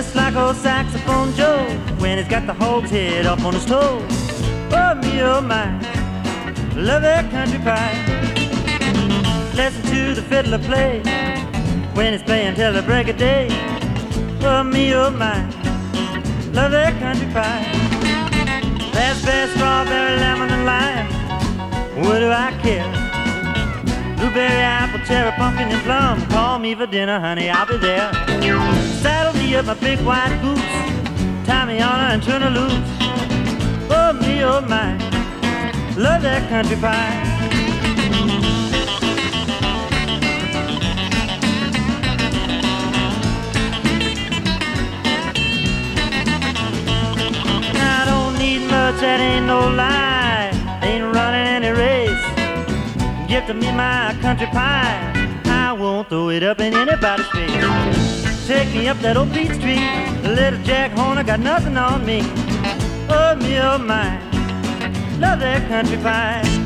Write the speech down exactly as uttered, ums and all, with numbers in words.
just like old saxophone Joe when he's got the hog's head up on his toe. Oh me, oh my, love that country pie. Listen to the fiddler play when he's playing till the break of day. Oh me, oh my, love that country pie. Raspberry, strawberry, lemon and lime, what do I care? Blueberry, apple, cherry, pumpkin and plum, call me for dinner, honey, I'll be there. Saddle me up my big white goose, tie me on her and turn her loose. Oh me, oh my, love that country pie. I don't need much, that ain't no lie, ain't running any race. Give to me my country pie, I won't throw it up in anybody's face. Take me up that old Beach Street, little Jack Horner got nothing on me. Oh me, oh my, love that country pie.